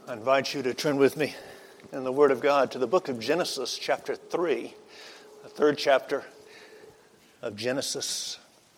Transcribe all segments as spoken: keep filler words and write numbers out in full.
I invite you to turn with me in the Word of God to the book of Genesis, chapter three, the third chapter of Genesis.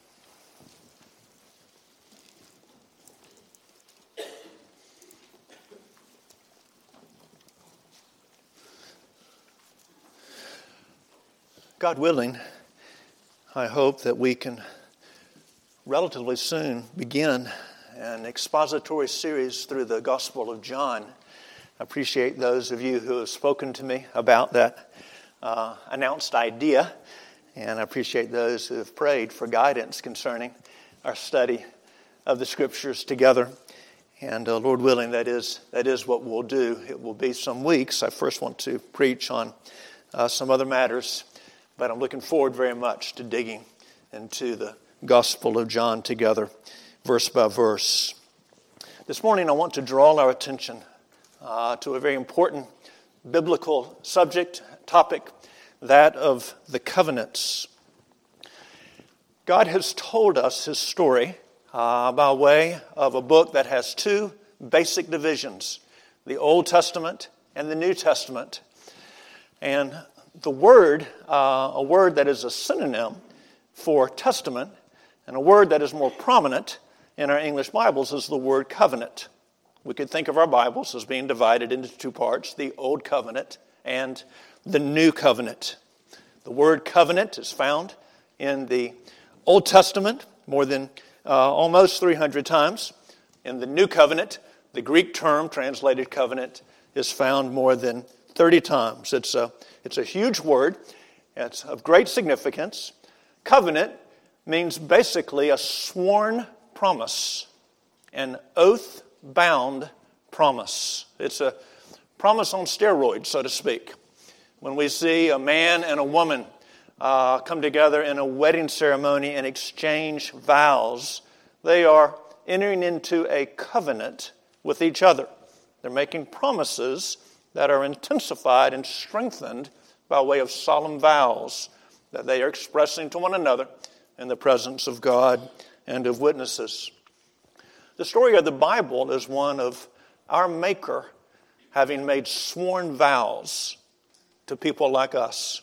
God willing, I hope that we can relatively soon begin an expository series through the Gospel of John. I appreciate those of you who have spoken to me about that uh, announced idea, and I appreciate those who have prayed for guidance concerning our study of the Scriptures together. And uh, Lord willing, that is that is what we'll do. It will be some weeks. I first want to preach on uh, some other matters, but I'm looking forward very much to digging into the Gospel of John together, verse by verse. This morning I want to draw our attention uh, to a very important biblical subject, topic, that of the covenants. God has told us His story uh, by way of a book that has two basic divisions, the Old Testament and the New Testament. And the word, uh, a word that is a synonym for testament, and a word that is more prominent in our English Bibles is the word covenant. We could think of our Bibles as being divided into two parts, the Old Covenant and the New Covenant. The word covenant is found in the Old Testament more than uh, almost three hundred times. In the New Covenant, the Greek term translated covenant is found more than thirty times. It's a, it's a huge word. It's of great significance. Covenant means basically a sworn promise, an oath-bound promise. It's a promise on steroids, so to speak. When we see a man and a woman uh, come together in a wedding ceremony and exchange vows, they are entering into a covenant with each other. They're making promises that are intensified and strengthened by way of solemn vows that they are expressing to one another in the presence of God and of witnesses. The story of the Bible is one of our Maker having made sworn vows to people like us,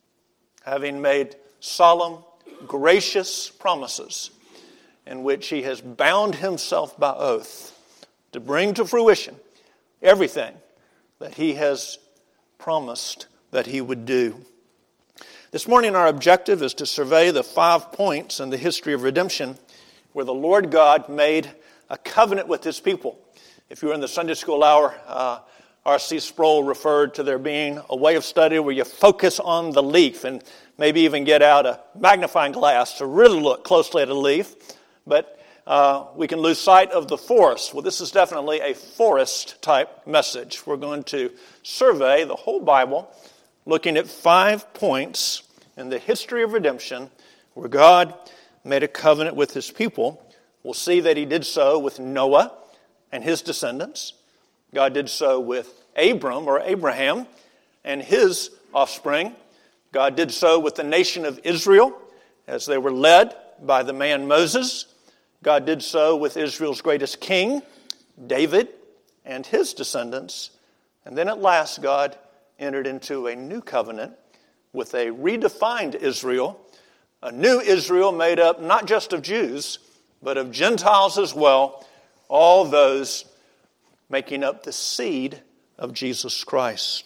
having made solemn, gracious promises in which He has bound Himself by oath to bring to fruition everything that He has promised that He would do. This morning our objective is to survey the five points in the history of redemption where the Lord God made a covenant with His people. If you were in the Sunday school hour, uh, R C Sproul referred to there being a way of study where you focus on the leaf and maybe even get out a magnifying glass to really look closely at a leaf. But uh, we can lose sight of the forest. Well, this is definitely a forest-type message. We're going to survey the whole Bible, looking at five points in the history of redemption where God made a covenant with His people. We'll see that He did so with Noah and his descendants. God did so with Abram or Abraham and his offspring. God did so with the nation of Israel as they were led by the man Moses. God did so with Israel's greatest king, David, and his descendants. And then at last, God entered into a new covenant with a redefined Israel, a new Israel made up not just of Jews, but of Gentiles as well, all those making up the seed of Jesus Christ.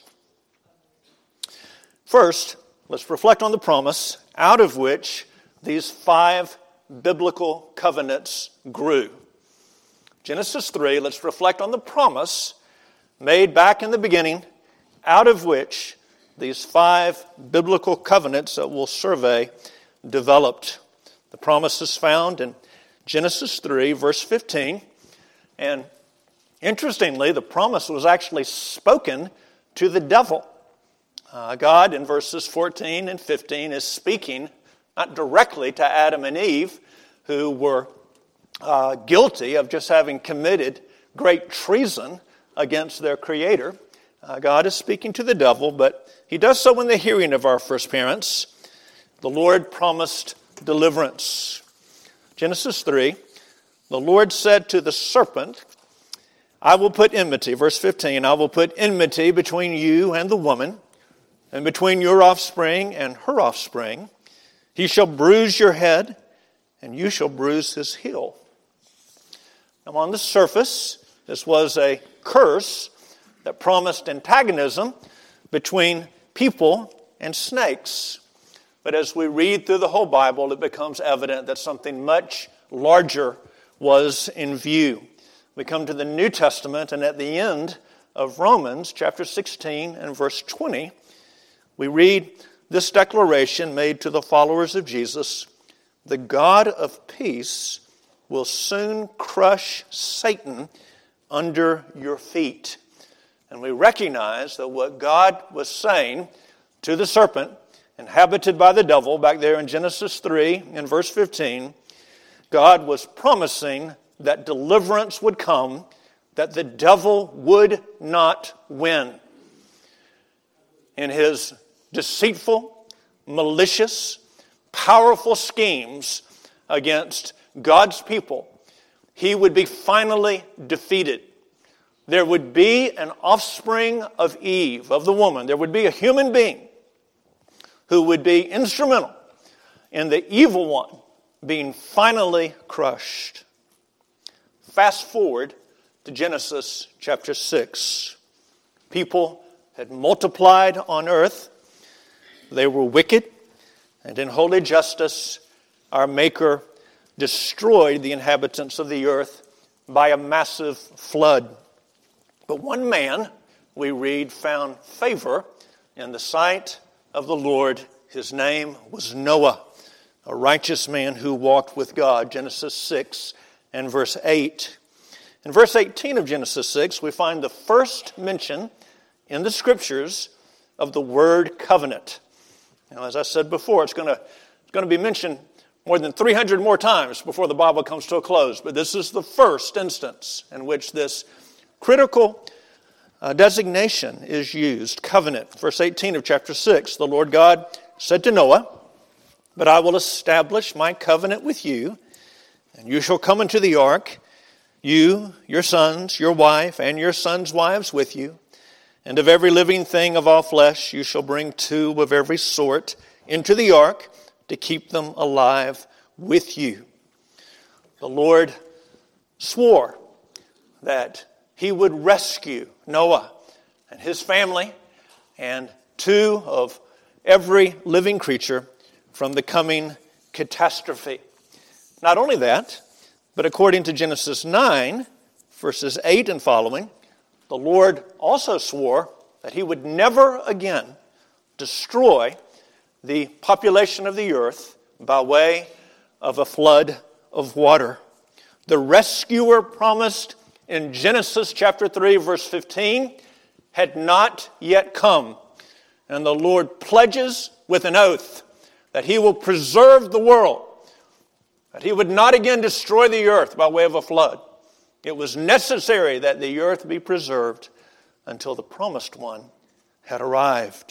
First, let's reflect on the promise out of which these five biblical covenants grew. Genesis three, let's reflect on the promise made back in the beginning, out of which these five biblical covenants that we'll survey developed. The promise is found in Genesis three, verse fifteen. And interestingly, the promise was actually spoken to the devil. Uh, God, in verses fourteen and fifteen, is speaking not directly to Adam and Eve, who were uh, guilty of just having committed great treason against their Creator. Uh, God is speaking to the devil, but He does so in the hearing of our first parents. The Lord promised deliverance. Genesis three, the Lord said to the serpent, I will put enmity, verse fifteen, I will put enmity between you and the woman, and between your offspring and her offspring. He shall bruise your head, and you shall bruise his heel. Now, on the surface, this was a curse that promised antagonism between people and snakes. But as we read through the whole Bible, it becomes evident that something much larger was in view. We come to the New Testament, and at the end of Romans chapter sixteen and verse twenty, we read this declaration made to the followers of Jesus: the God of peace will soon crush Satan under your feet. And we recognize that what God was saying to the serpent, inhabited by the devil, back there in Genesis three and verse fifteen, God was promising that deliverance would come, that the devil would not win. In his deceitful, malicious, powerful schemes against God's people, he would be finally defeated. There would be an offspring of Eve, of the woman. There would be a human being who would be instrumental in the evil one being finally crushed. Fast forward to Genesis chapter six. People had multiplied on earth. They were wicked, and in holy justice, our Maker destroyed the inhabitants of the earth by a massive flood. But one man, we read, found favor in the sight of the Lord. His name was Noah, a righteous man who walked with God. Genesis six and verse eight. In verse eighteen of Genesis six, we find the first mention in the Scriptures of the word covenant. Now, as I said before, it's going to, it's going to be mentioned more than three hundred more times before the Bible comes to a close. But this is the first instance in which this critical uh, designation is used, covenant. Verse eighteen of chapter six, the Lord God said to Noah, "But I will establish my covenant with you, and you shall come into the ark, you, your sons, your wife, and your sons' wives with you. And of every living thing of all flesh you shall bring two of every sort into the ark to keep them alive with you." The Lord swore that he would rescue Noah and his family and two of every living creature from the coming catastrophe. Not only that, but according to Genesis nine, verses eight and following, the Lord also swore that he would never again destroy the population of the earth by way of a flood of water. The rescuer promised in Genesis chapter three, verse fifteen, had not yet come. And the Lord pledges with an oath that he will preserve the world, that he would not again destroy the earth by way of a flood. It was necessary that the earth be preserved until the promised one had arrived.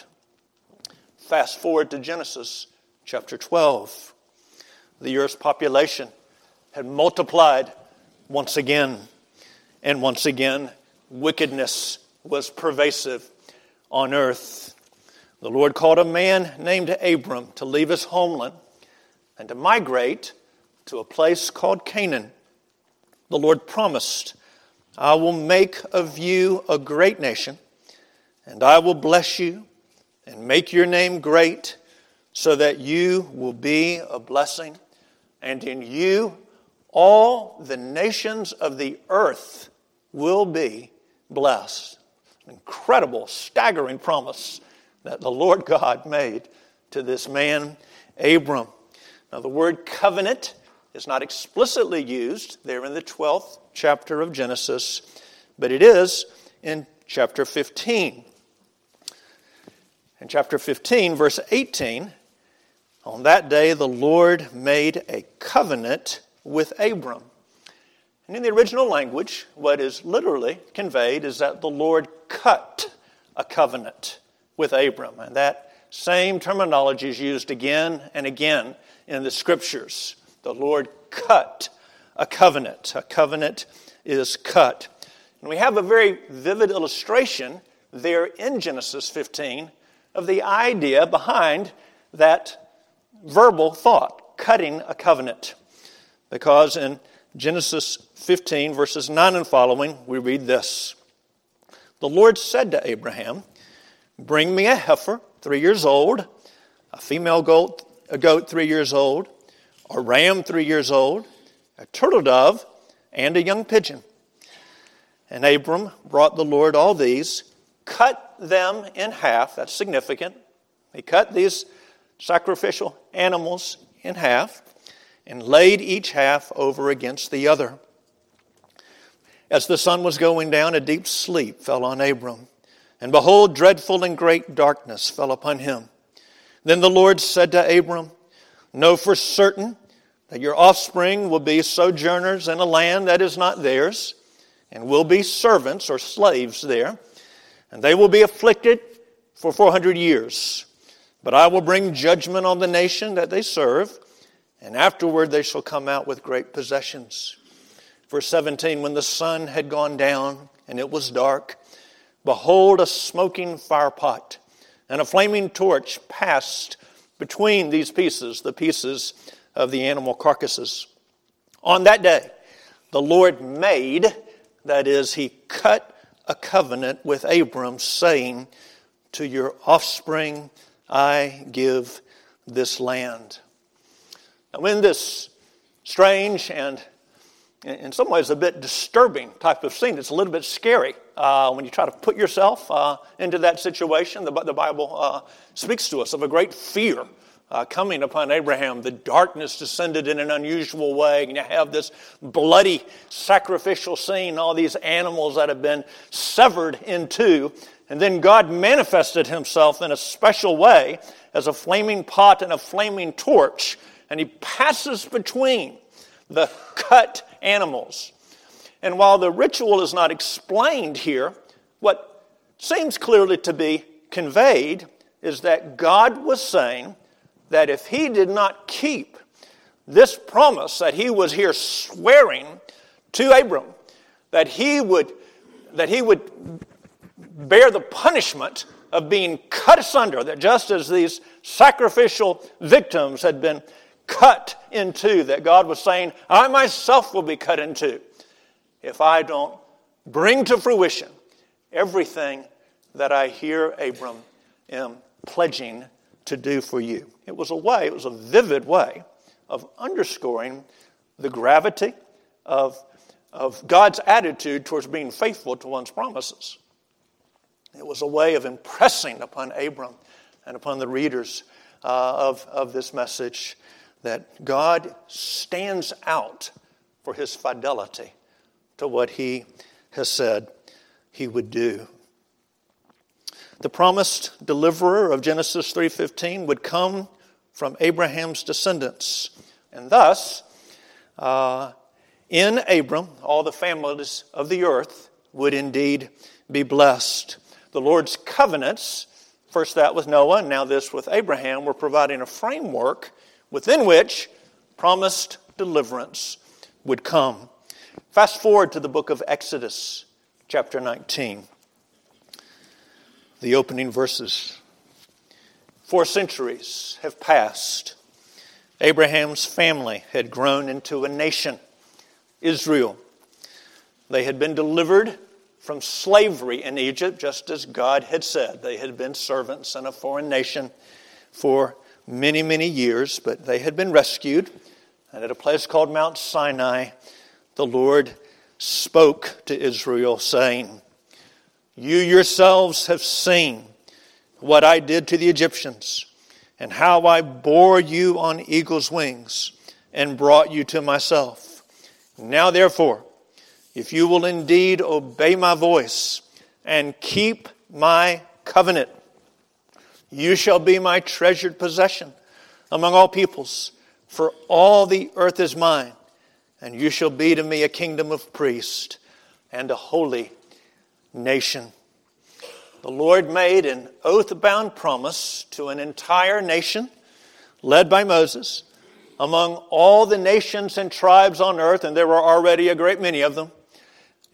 Fast forward to Genesis chapter twelve. The earth's population had multiplied once again. And once again, wickedness was pervasive on earth. The Lord called a man named Abram to leave his homeland and to migrate to a place called Canaan. The Lord promised, "I will make of you a great nation, and I will bless you and make your name great, so that you will be a blessing, and in you all the nations of the earth will be blessed." Incredible, staggering promise that the Lord God made to this man, Abram. Now, the word covenant is not explicitly used there in the twelfth chapter of Genesis, but it is in chapter fifteen. In chapter fifteen, verse eighteen, "On that day the Lord made a covenant with Abram." And in the original language, what is literally conveyed is that the Lord cut a covenant with Abram. And that same terminology is used again and again in the Scriptures. The Lord cut a covenant. A covenant is cut. And we have a very vivid illustration there in Genesis fifteen of the idea behind that verbal thought, cutting a covenant. Because in Genesis fifteen, verses nine and following, we read this. The Lord said to Abraham, bring me a heifer, three years old, a female goat, a goat three years old, a ram three years old, a turtle dove, and a young pigeon. And Abram brought the Lord all these, cut them in half. That's significant. He cut these sacrificial animals in half and laid each half over against the other. As the sun was going down, a deep sleep fell on Abram. And behold, dreadful and great darkness fell upon him. Then the Lord said to Abram, know for certain that your offspring will be sojourners in a land that is not theirs, and will be servants or slaves there, and they will be afflicted for four hundred years. But I will bring judgment on the nation that they serve, and afterward they shall come out with great possessions. Verse seventeen, when the sun had gone down and it was dark, behold, a smoking firepot and a flaming torch passed between these pieces, the pieces of the animal carcasses. On that day, the Lord made, that is, he cut a covenant with Abram, saying, to your offspring I give this land. Now, in this strange and in some ways a bit disturbing type of scene, it's a little bit scary uh, when you try to put yourself uh, into that situation. The, the Bible uh, speaks to us of a great fear Uh, coming upon Abraham. The darkness descended in an unusual way, and you have this bloody sacrificial scene, all these animals that have been severed in two, and then God manifested himself in a special way as a flaming pot and a flaming torch, and he passes between the cut animals. And while the ritual is not explained here, what seems clearly to be conveyed is that God was saying that if he did not keep this promise that he was here swearing to Abram, that he would, that he would bear the punishment of being cut asunder, that just as these sacrificial victims had been cut in two, that God was saying, I myself will be cut in two if I don't bring to fruition everything that I hear Abram am pledging to do for you. It was a way, it was a vivid way of underscoring the gravity of, of God's attitude towards being faithful to one's promises. It was a way of impressing upon Abram and upon the readers uh, of, of this message that God stands out for his fidelity to what he has said he would do. The promised deliverer of Genesis three fifteen would come from Abraham's descendants. And thus, uh, in Abram, all the families of the earth would indeed be blessed. The Lord's covenants, first that with Noah, and now this with Abraham, were providing a framework within which promised deliverance would come. Fast forward to the book of Exodus, chapter nineteen. The opening verses. Four centuries have passed. Abraham's family had grown into a nation, Israel. They had been delivered from slavery in Egypt, just as God had said. They had been servants in a foreign nation for many, many years, but they had been rescued. And at a place called Mount Sinai, the Lord spoke to Israel, saying, you yourselves have seen what I did to the Egyptians, and how I bore you on eagle's wings and brought you to myself. Now therefore, if you will indeed obey my voice and keep my covenant, you shall be my treasured possession among all peoples, for all the earth is mine, and you shall be to me a kingdom of priests and a holy nation. The Lord made an oath-bound promise to an entire nation led by Moses among all the nations and tribes on earth, and there were already a great many of them.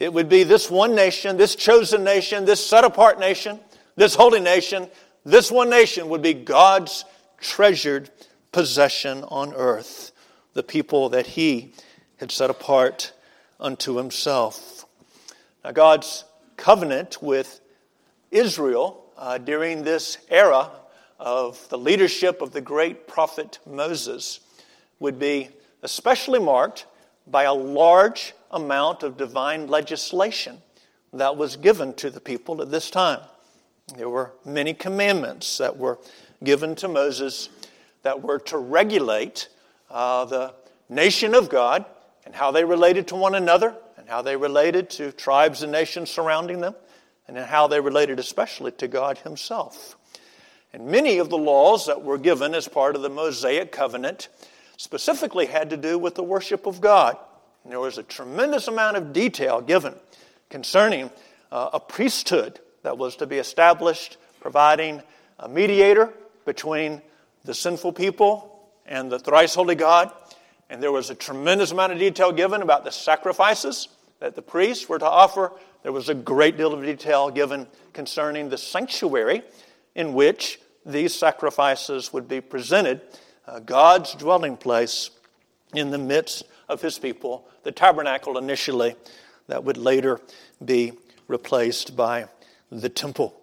It would be this one nation, this chosen nation, this set-apart nation, this holy nation. This one nation would be God's treasured possession on earth, the people that he had set apart unto himself. Now, God's covenant with Israel uh, during this era of the leadership of the great prophet Moses would be especially marked by a large amount of divine legislation that was given to the people at this time. There were many commandments that were given to Moses that were to regulate uh, the nation of God and how they related to one another and how they related to tribes and nations surrounding them and how they related especially to God himself. And many of the laws that were given as part of the Mosaic covenant specifically had to do with the worship of God. And there was a tremendous amount of detail given concerning uh, a priesthood that was to be established, providing a mediator between the sinful people and the thrice holy God. And there was a tremendous amount of detail given about the sacrifices that the priests were to offer. There was a great deal of detail given concerning the sanctuary in which these sacrifices would be presented, uh, God's dwelling place in the midst of his people, the tabernacle initially, that would later be replaced by the temple.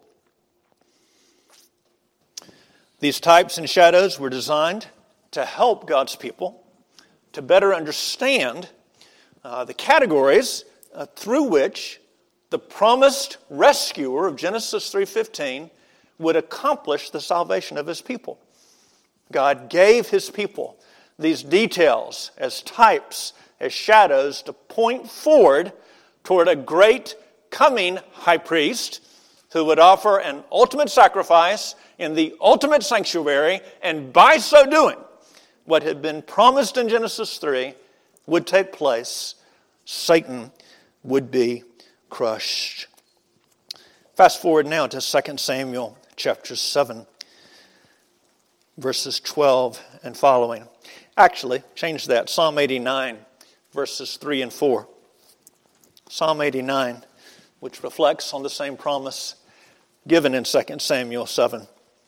These types and shadows were designed to help God's people to better understand uh, the categories uh, through which the promised rescuer of Genesis three fifteen would accomplish the salvation of his people. God gave his people these details as types, as shadows to point forward toward a great coming high priest who would offer an ultimate sacrifice in the ultimate sanctuary, and by so doing, what had been promised in Genesis three would take place. Satan would be crushed. Fast forward now to Second Samuel chapter seven, verses twelve and following. Actually, change that. Psalm eighty-nine, verses three and four. Psalm eighty-nine, which reflects on the same promise given in Second Samuel seven.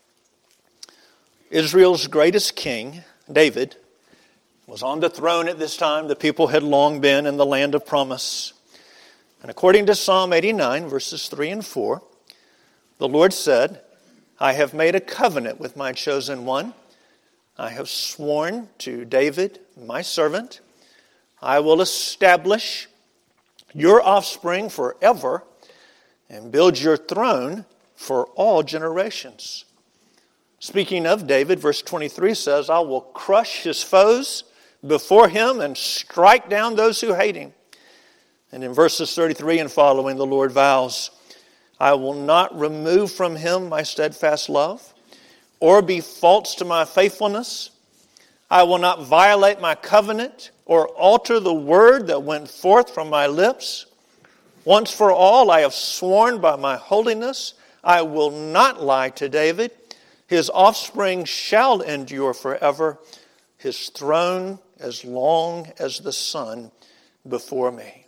Israel's greatest king, David, was on the throne at this time. The people had long been in the land of promise. And according to Psalm eighty-nine, verses three and four, the Lord said, I have made a covenant with my chosen one. I have sworn to David, my servant, I will establish your offspring forever and build your throne for all generations. Speaking of David, verse twenty-three says, I will crush his foes before him and strike down those who hate him. And in verses thirty-three and following, the Lord vows, I will not remove from him my steadfast love or be false to my faithfulness. I will not violate my covenant or alter the word that went forth from my lips. Once for all, I have sworn by my holiness, I will not lie to David. His offspring shall endure forever, his throne as long as the sun before me.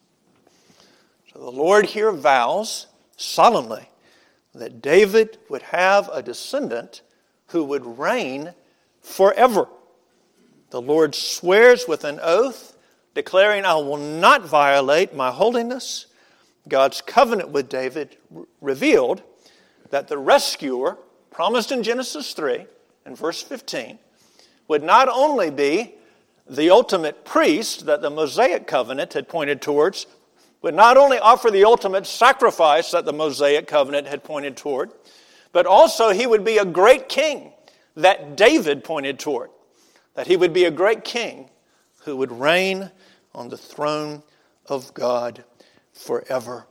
So the Lord here vows solemnly that David would have a descendant who would reign forever. The Lord swears with an oath, declaring, I will not violate my holiness. God's covenant with David revealed that the rescuer, promised in Genesis three and verse fifteen, would not only be the ultimate priest that the Mosaic covenant had pointed towards, would not only offer the ultimate sacrifice that the Mosaic covenant had pointed toward, but also he would be a great king that David pointed toward. That he would be a great king who would reign on the throne of God forever.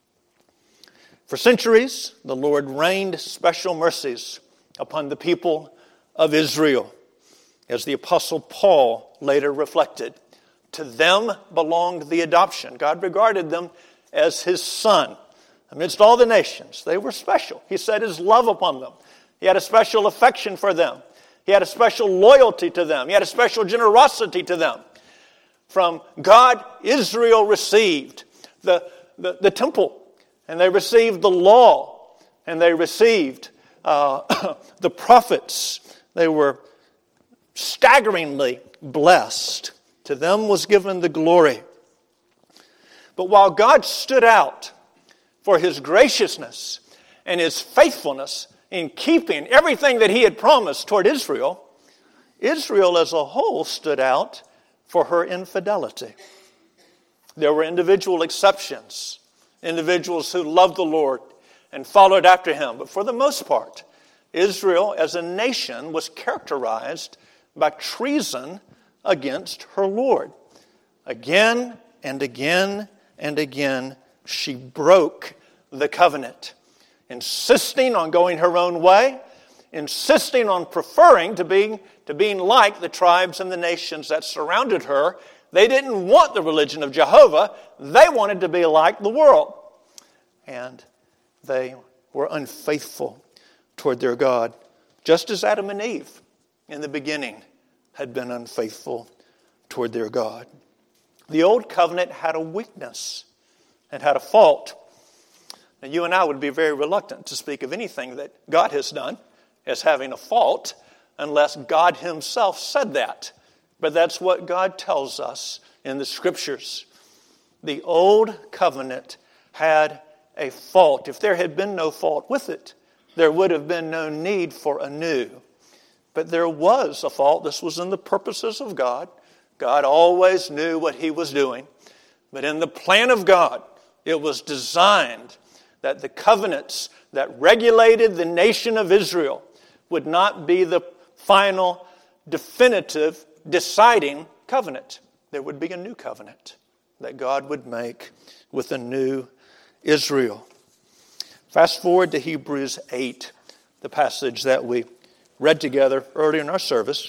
For centuries, the Lord rained special mercies upon the people of Israel. As the Apostle Paul later reflected, to them belonged the adoption. God regarded them as his son. Amidst all the nations, they were special. He set his love upon them. He had a special affection for them. He had a special loyalty to them. He had a special generosity to them. From God, Israel received the, the, the temple, and they received the law, and they received uh, the prophets. They were staggeringly blessed. To them was given the glory. But while God stood out for his graciousness and his faithfulness in keeping everything that he had promised toward Israel, Israel as a whole stood out for her infidelity. There were individual exceptions, individuals who loved the Lord and followed after him. But for the most part, Israel as a nation was characterized by treason against her Lord. Again and again and again, she broke the covenant, insisting on going her own way, insisting on preferring to being, to being like the tribes and the nations that surrounded her. They didn't want the religion of Jehovah. They wanted to be like the world. And they were unfaithful toward their God, just as Adam and Eve in the beginning had been unfaithful toward their God. The old covenant had a weakness. It had a fault. Now, you and I would be very reluctant to speak of anything that God has done as having a fault unless God himself said that. But that's what God tells us in the Scriptures. The old covenant had a fault. If there had been no fault with it, there would have been no need for a new. But there was a fault. This was in the purposes of God. God always knew what he was doing. But in the plan of God, it was designed that the covenants that regulated the nation of Israel would not be the final, definitive, deciding covenant. There would be a new covenant that God would make with a new Israel. Fast forward to Hebrews eight, the passage that we read together earlier in our service,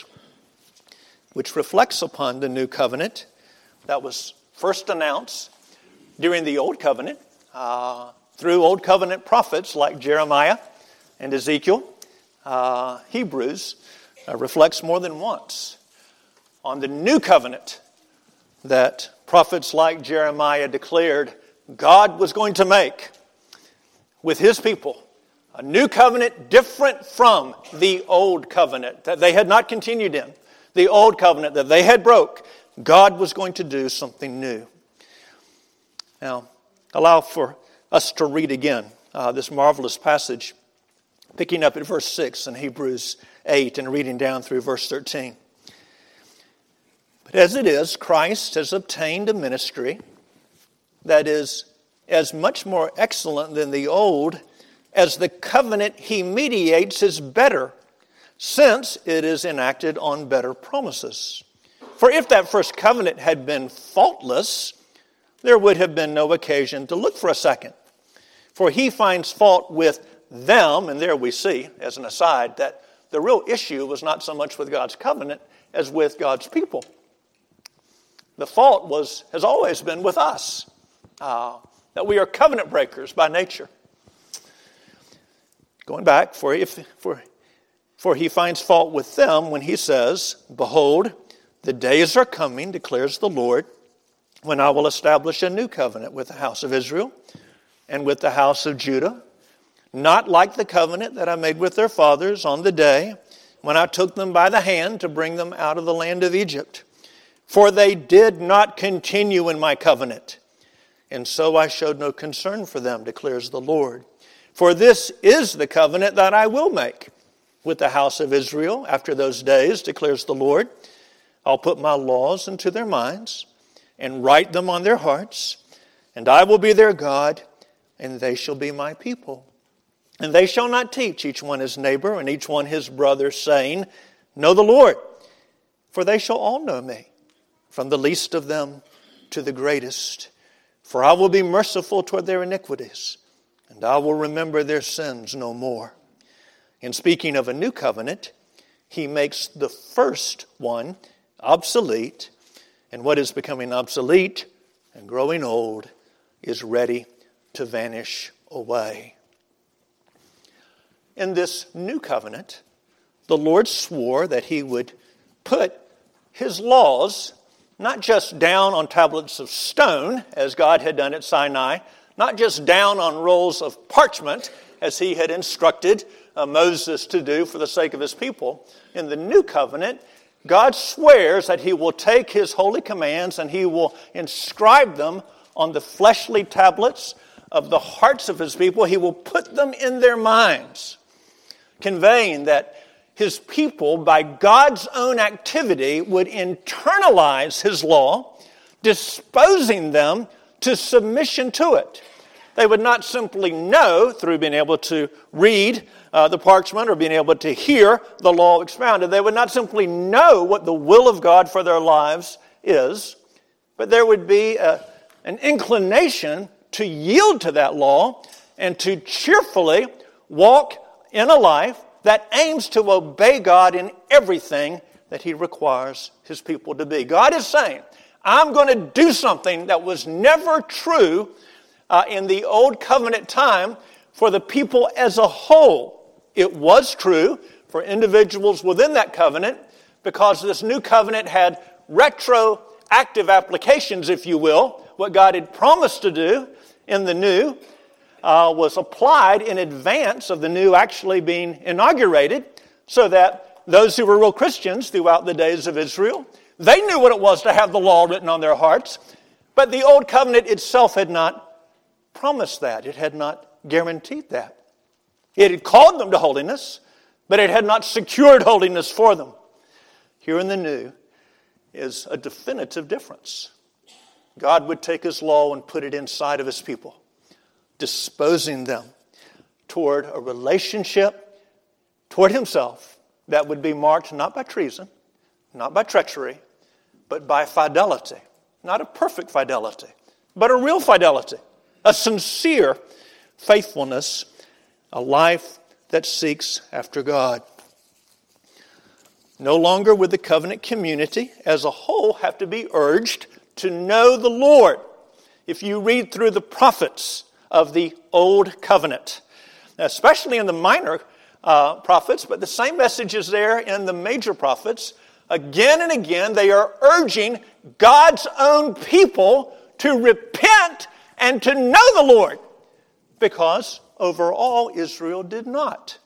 which reflects upon the new covenant that was first announced during the Old Covenant uh, through Old Covenant prophets like Jeremiah and Ezekiel. Uh, Hebrews uh, reflects more than once on the new covenant that prophets like Jeremiah declared God was going to make with his people. A new covenant different from the old covenant that they had not continued in. The old covenant that they had broke. God was going to do something new. Now, allow for us to read again uh, this marvelous passage, picking up at verse six in Hebrews eight and reading down through verse thirteen. But as it is, Christ has obtained a ministry that is as much more excellent than the old as the covenant he mediates is better, since it is enacted on better promises. For if that first covenant had been faultless, there would have been no occasion to look for a second. For he finds fault with them, and there we see, as an aside, that the real issue was not so much with God's covenant as with God's people. The fault was has always been with us, uh, that we are covenant breakers by nature. Going back, for if for for he finds fault with them when he says, "Behold, the days are coming, declares the Lord, when I will establish a new covenant with the house of Israel and with the house of Judah, not like the covenant that I made with their fathers on the day when I took them by the hand to bring them out of the land of Egypt. For they did not continue in my covenant, and so I showed no concern for them, declares the Lord. For this is the covenant that I will make with the house of Israel after those days, declares the Lord. I'll put my laws into their minds and write them on their hearts, and I will be their God, and they shall be my people. And they shall not teach each one his neighbor and each one his brother, saying, Know the Lord, for they shall all know me, from the least of them to the greatest. For I will be merciful toward their iniquities, and I will remember their sins no more. In speaking of a new covenant, he makes the first one obsolete, and what is becoming obsolete and growing old is ready to vanish away. In this new covenant, the Lord swore that he would put his laws not just down on tablets of stone, as God had done at Sinai, not just down on rolls of parchment, as he had instructed uh, Moses to do for the sake of his people. In the new covenant, God swears that he will take his holy commands and he will inscribe them on the fleshly tablets of the hearts of his people. He will put them in their minds, conveying that his people, by God's own activity, would internalize his law, disposing them to submission to it. They would not simply know through being able to read uh, the parchment or being able to hear the law expounded. They would not simply know what the will of God for their lives is, but there would be a, an inclination to yield to that law and to cheerfully walk in a life that aims to obey God in everything that he requires his people to be. God is saying, I'm going to do something that was never true uh, in the old covenant time for the people as a whole. It was true for individuals within that covenant because this new covenant had retroactive applications, if you will. What God had promised to do in the new Uh, was applied in advance of the new actually being inaugurated, so that those who were real Christians throughout the days of Israel, they knew what it was to have the law written on their hearts, but the old covenant itself had not promised that. It had not guaranteed that. It had called them to holiness, but it had not secured holiness for them. Here in the new is a definitive difference. God would take his law and put it inside of his people, disposing them toward a relationship toward himself that would be marked not by treason, not by treachery, but by fidelity. Not a perfect fidelity, but a real fidelity, a sincere faithfulness, a life that seeks after God. No longer would the covenant community as a whole have to be urged to know the Lord. If you read through the prophets of the Old Covenant, especially in the minor uh, prophets, but the same message is there in the major prophets. Again and again, they are urging God's own people to repent and to know the Lord, because overall Israel did not.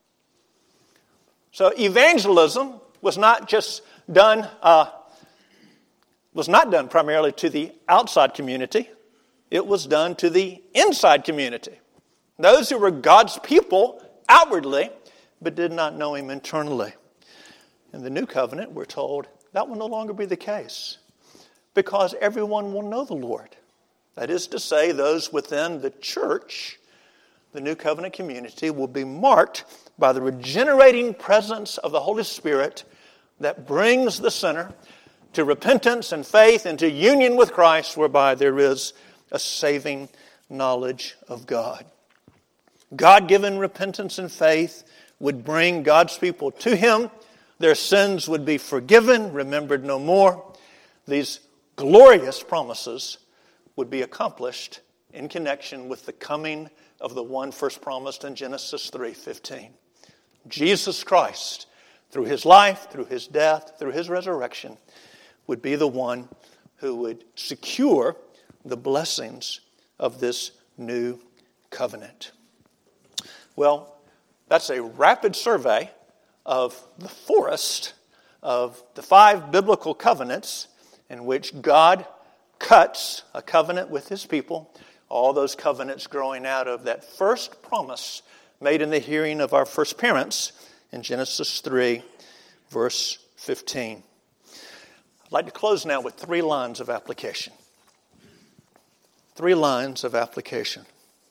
So evangelism was not just done, uh, was not done primarily to the outside community. It was done to the inside community. Those who were God's people outwardly, but did not know him internally. In the new covenant, we're told that will no longer be the case, because everyone will know the Lord. That is to say, those within the church, the new covenant community, will be marked by the regenerating presence of the Holy Spirit that brings the sinner to repentance and faith and to union with Christ, whereby there is a saving knowledge of God. God-given repentance and faith would bring God's people to him. Their sins would be forgiven, remembered no more. These glorious promises would be accomplished in connection with the coming of the one first promised in Genesis three fifteen. Jesus Christ, through his life, through his death, through his resurrection, would be the one who would secure the blessings of this new covenant. Well, that's a rapid survey of the forest of the five biblical covenants in which God cuts a covenant with his people, all those covenants growing out of that first promise made in the hearing of our first parents in Genesis three, verse fifteen. I'd like to close now with three lines of application. Three lines of application.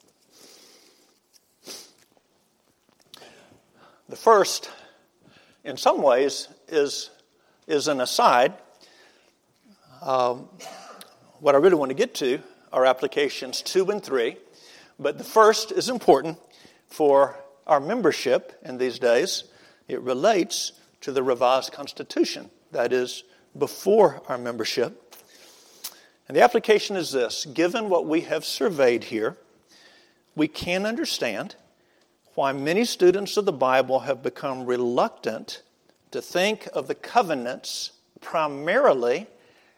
The first, in some ways, is, is an aside. Um, what I really want to get to are applications two and three. But the first is important for our membership in these days. It relates to the revised Constitution. That is, before our membership. And the application is this: given what we have surveyed here, we can understand why many students of the Bible have become reluctant to think of the covenants primarily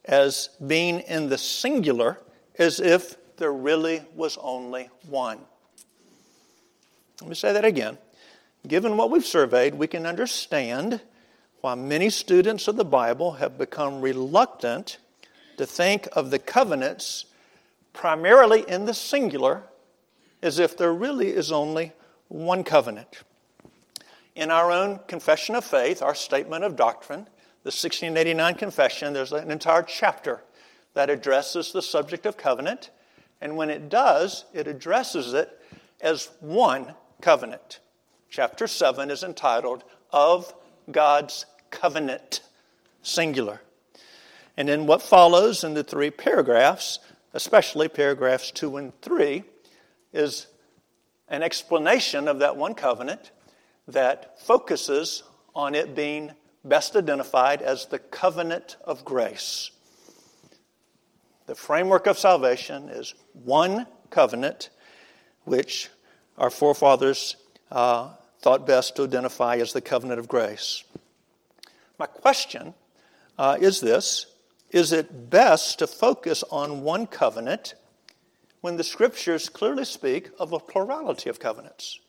as being in the singular as if there really was only one. Let me say that again. Given what we've surveyed, we can understand why many students of the Bible have become reluctant to think of the covenants primarily in the singular as if there really is only one covenant. In our own Confession of Faith, our Statement of Doctrine, the sixteen eighty-nine Confession, there's an entire chapter that addresses the subject of covenant. And when it does, it addresses it as one covenant. Chapter seven is entitled, Of God's Covenant, singular. And in what follows in the three paragraphs, especially paragraphs two and three, is an explanation of that one covenant that focuses on it being best identified as the covenant of grace. The framework of salvation is one covenant, which our forefathers uh, thought best to identify as the covenant of grace. My question uh, is this: is it best to focus on one covenant when the Scriptures clearly speak of a plurality of covenants?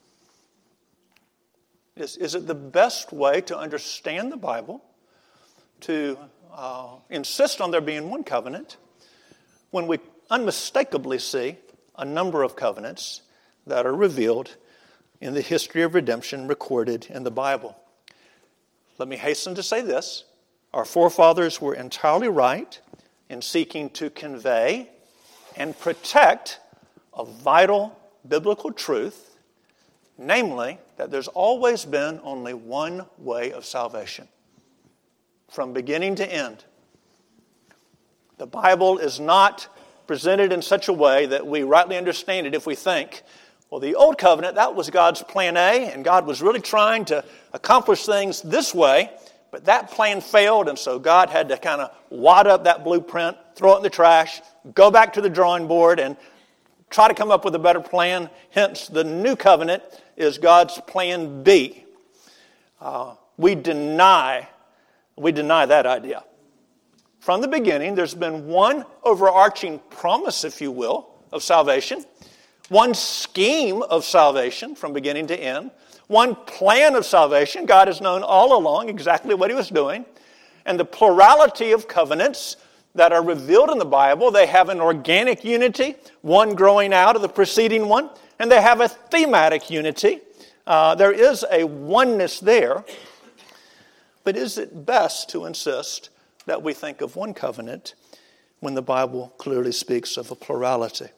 Is, is it the best way to understand the Bible to uh, insist on there being one covenant when we unmistakably see a number of covenants that are revealed in the history of redemption recorded in the Bible? Let me hasten to say this. Our forefathers were entirely right in seeking to convey and protect a vital biblical truth, namely, that there's always been only one way of salvation, from beginning to end. The Bible is not presented in such a way that we rightly understand it if we think, well, the Old Covenant, that was God's plan A, and God was really trying to accomplish things this way, but that plan failed, and so God had to kind of wad up that blueprint, throw it in the trash, go back to the drawing board, and try to come up with a better plan. Hence, the New Covenant is God's plan B. Uh, we deny, we deny that idea. From the beginning, there's been one overarching promise, if you will, of salvation, one scheme of salvation from beginning to end, one plan of salvation. God has known all along exactly what He was doing, and the plurality of covenants that are revealed in the Bible, they have an organic unity, one growing out of the preceding one, and they have a thematic unity. Uh, there is a oneness there, but is it best to insist that we think of one covenant when the Bible clearly speaks of a plurality?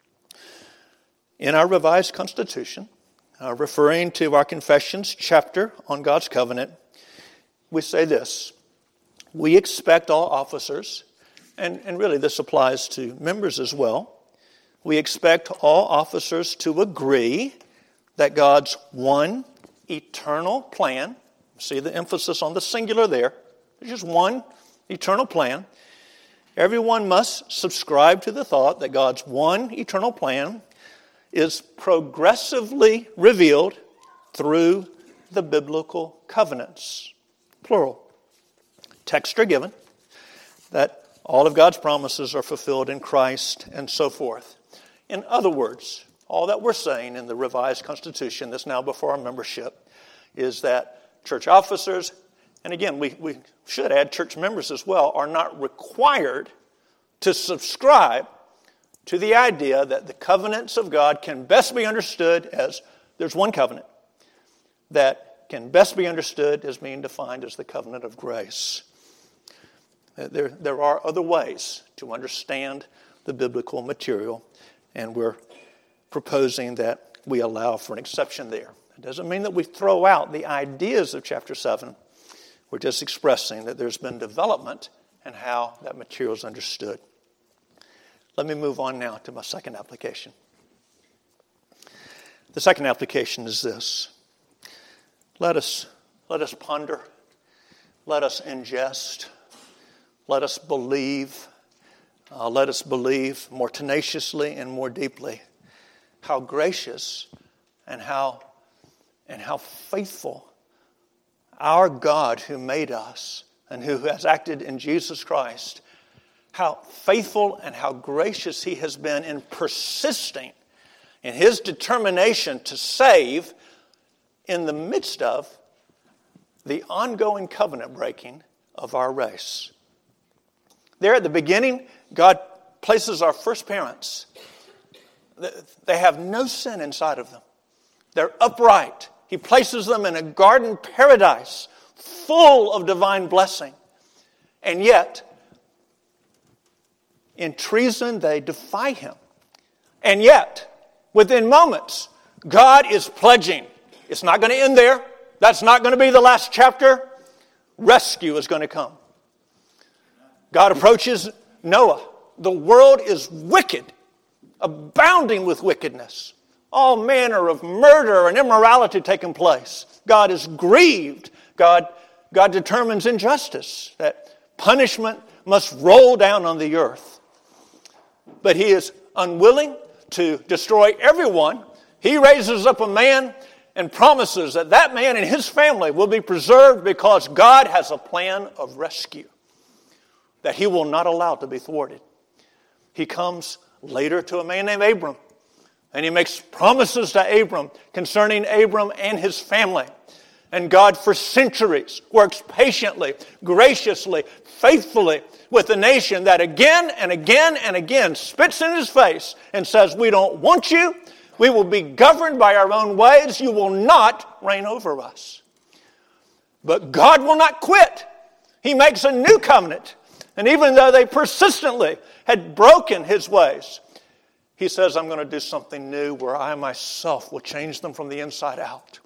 In our Revised Constitution, uh, referring to our Confessions chapter on God's covenant, we say this: we expect all officers, and, and really this applies to members as well, we expect all officers to agree that God's one eternal plan, see the emphasis on the singular there, there's just one eternal plan. Everyone must subscribe to the thought that God's one eternal plan is progressively revealed through the biblical covenants. Plural. Texts are given that all of God's promises are fulfilled in Christ and so forth. In other words, all that we're saying in the Revised Constitution that's now before our membership is that church officers, and again, we, we should add church members as well, are not required to subscribe to the idea that the covenants of God can best be understood as there's one covenant that can best be understood as being defined as the covenant of grace. There, there are other ways to understand the biblical material, and we're proposing that we allow for an exception there. It doesn't mean that we throw out the ideas of chapter seven. We're just expressing that there's been development in how that material is understood. Let me move on now to my second application. The second application is this. Let us, let us ponder. Let us ingest. Let us believe. Uh, let us believe more tenaciously and more deeply how gracious and how, and how faithful our God who made us and who has acted in Jesus Christ how faithful and how gracious he has been in persisting in his determination to save in the midst of the ongoing covenant breaking of our race. There at the beginning, God places our first parents. They have no sin inside of them. They're upright. He places them in a garden paradise full of divine blessing. And yet, in treason, they defy him. And yet, within moments, God is pledging. It's not going to end there. That's not going to be the last chapter. Rescue is going to come. God approaches Noah. The world is wicked, abounding with wickedness. All manner of murder and immorality taking place. God is grieved. God, God determines injustice, that punishment must roll down on the earth. But he is unwilling to destroy everyone. He raises up a man and promises that that man and his family will be preserved because God has a plan of rescue that he will not allow to be thwarted. He comes later to a man named Abram, and he makes promises to Abram concerning Abram and his family. And God for centuries works patiently, graciously, faithfully with a nation that again and again and again spits in his face and says, we don't want you. We will be governed by our own ways. You will not reign over us. But God will not quit. He makes a new covenant. And even though they persistently had broken his ways, he says, I'm going to do something new where I myself will change them from the inside out.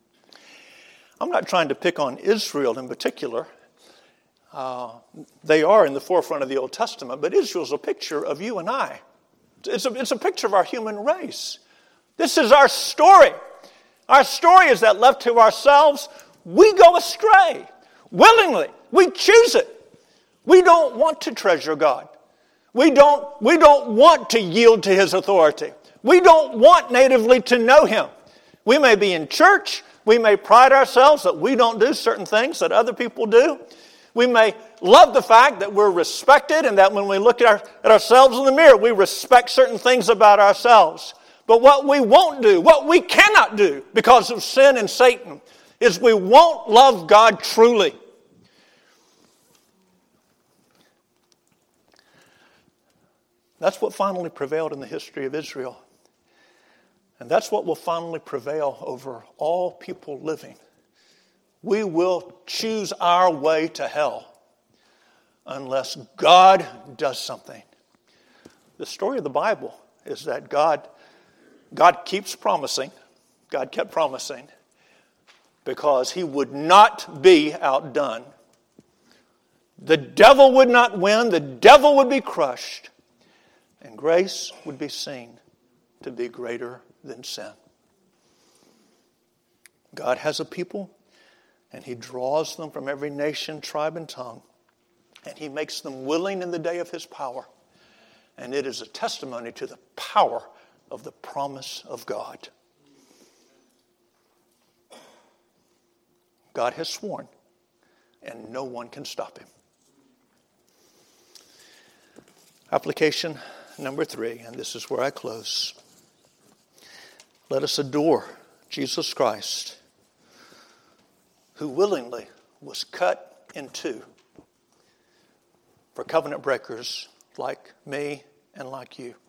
I'm not trying to pick on Israel in particular. Uh, they are in the forefront of the Old Testament, but Israel's a picture of you and I. It's a, it's a picture of our human race. This is our story. Our story is that left to ourselves, we go astray. Willingly, we choose it. We don't want to treasure God. We don't, we don't want to yield to his authority. We don't want natively to know him. We may be in church. We may pride ourselves that we don't do certain things that other people do. We may love the fact that we're respected and that when we look at, our, at ourselves in the mirror, we respect certain things about ourselves. But what we won't do, what we cannot do because of sin and Satan, is we won't love God truly. That's what finally prevailed in the history of Israel. And that's what will finally prevail over all people living. We will choose our way to hell unless God does something. The story of the Bible is that God, God keeps promising. God kept promising because he would not be outdone. The devil would not win. The devil would be crushed. And grace would be seen to be greater than sin. God has a people, and he draws them from every nation, tribe, and tongue. And he makes them willing in the day of his power. And it is a testimony to the power of the promise of God. God has sworn, and no one can stop him. Application number three, and this is where I close. Let us adore Jesus Christ, who willingly was cut in two for covenant breakers like me and like you.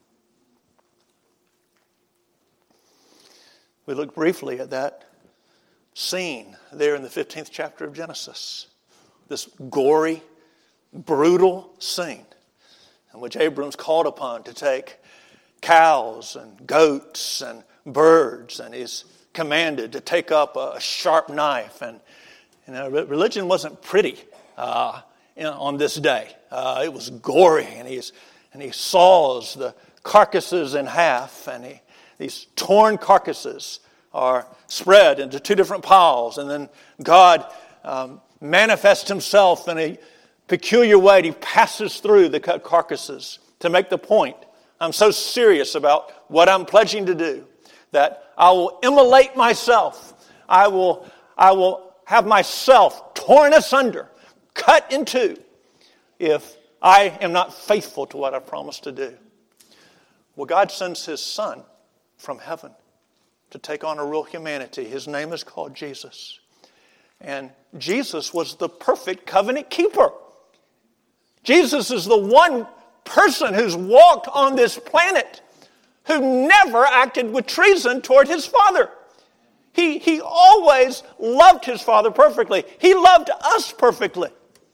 We looked briefly at that scene there in the fifteenth chapter of Genesis. This gory, brutal scene in which Abram's called upon to take cows and goats and birds, and he's commanded to take up a sharp knife. And you know, religion wasn't pretty uh, you know, on this day. Uh, it was gory, and he's and he saws the carcasses in half, and he, these torn carcasses are spread into two different piles, and then God um, manifests himself in a peculiar way. He passes through the cut carcasses to make the point. I'm so serious about what I'm pledging to do that I will immolate myself. I will, I will have myself torn asunder, cut in two, if I am not faithful to what I promised to do. Well, God sends His Son from heaven to take on a real humanity. His name is called Jesus. And Jesus was the perfect covenant keeper. Jesus is the one person who's walked on this planet who never acted with treason toward His Father. He, he always loved His Father perfectly. He loved us perfectly.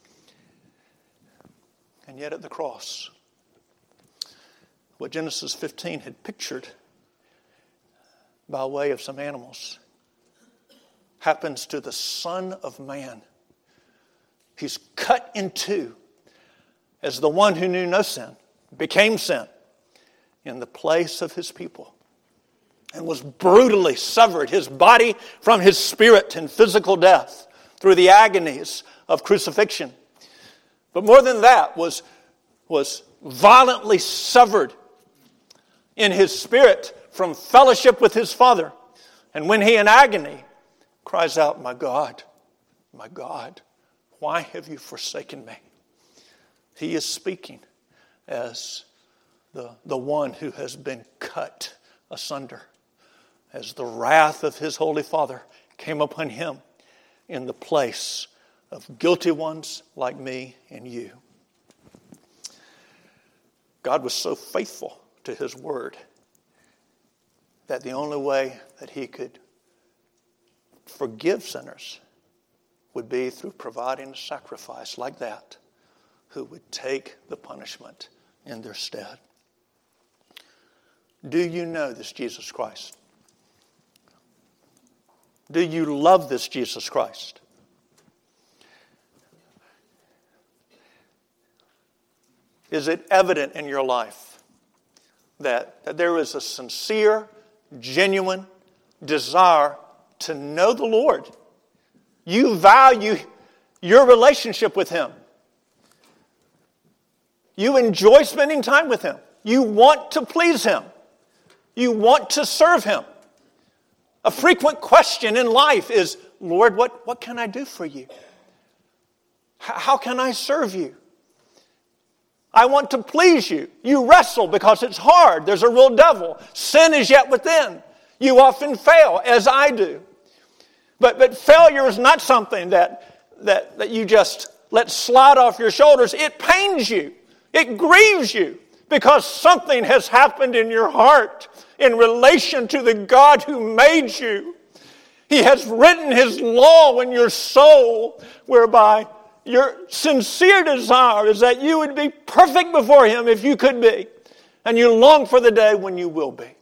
And yet at the cross, what Genesis fifteen had pictured by way of some animals happens to the Son of Man. He's cut in two as the one who knew no sin became sin in the place of His people and was brutally severed, His body from His spirit in physical death through the agonies of crucifixion. But more than that, was, was violently severed in His spirit from fellowship with His Father. And when He in agony cries out, "My God, my God, why have you forsaken me?" He is speaking as the, the one who has been cut asunder, as the wrath of His Holy Father came upon Him in the place of guilty ones like me and you. God was so faithful to His word that the only way that He could forgive sinners would be through providing a sacrifice like that who would take the punishment in their stead. Do you know this Jesus Christ? Do you love this Jesus Christ? Is it evident in your life that, that there is a sincere, genuine desire to know the Lord? You value your relationship with Him. You enjoy spending time with Him. You want to please Him. You want to serve Him. A frequent question in life is, "Lord, what, what can I do for you? H- how can I serve you? I want to please you." You wrestle because it's hard. There's a real devil. Sin is yet within. You often fail, as I do. But, but failure is not something that, that, that you just let slide off your shoulders. It pains you. It grieves you because something has happened in your heart in relation to the God who made you. He has written His law in your soul, whereby your sincere desire is that you would be perfect before Him if you could be. And you long for the day when you will be.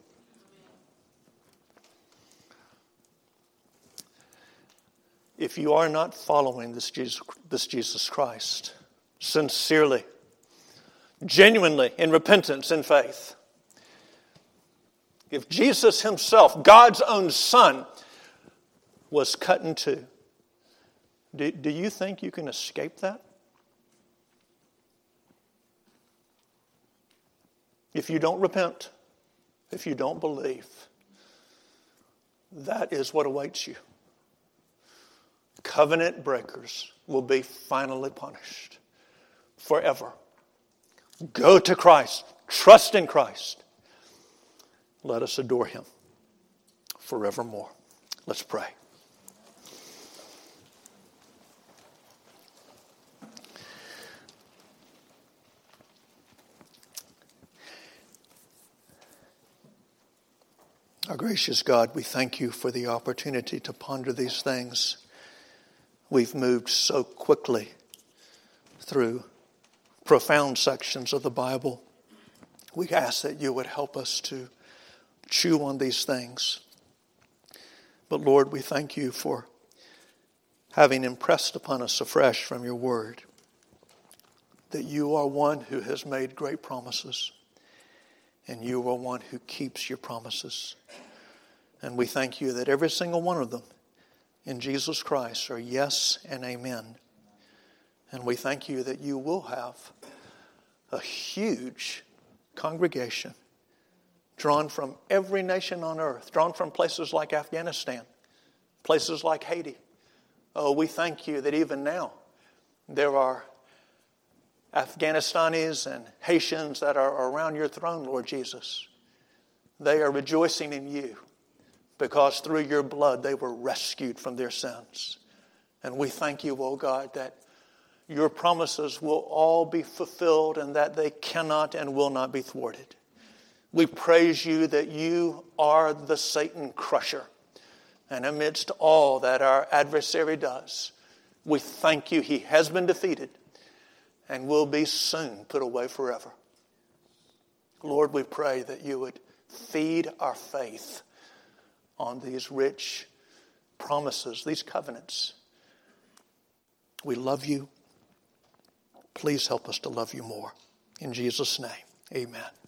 If you are not following this Jesus, this Jesus Christ sincerely, genuinely, in repentance and faith, if Jesus Himself, God's own Son, was cut in two, do, do you think you can escape that? If you don't repent, if you don't believe, that is what awaits you. Covenant breakers will be finally punished forever. Go to Christ. Trust in Christ. Let us adore Him forevermore. Let's pray. Our gracious God, we thank You for the opportunity to ponder these things. We've moved so quickly through profound sections of the Bible. We ask that You would help us to chew on these things. But Lord, we thank You for having impressed upon us afresh from Your word that You are one who has made great promises, and You are one who keeps Your promises. And we thank You that every single one of them in Jesus Christ are yes and amen. And we thank You that You will have a huge congregation drawn from every nation on earth, drawn from places like Afghanistan, places like Haiti. Oh, we thank You that even now there are Afghanistanis and Haitians that are around your throne, Lord Jesus. They are rejoicing in you because through your blood they were rescued from their sins. And we thank you, O God, that your promises will all be fulfilled and that they cannot and will not be thwarted. We praise you that you are the Satan crusher. And amidst all that our adversary does, we thank you he has been defeated and will be soon put away forever. Lord, we pray that you would feed our faith on these rich promises, these covenants. We love you. Please help us to love you more. In Jesus' name, amen.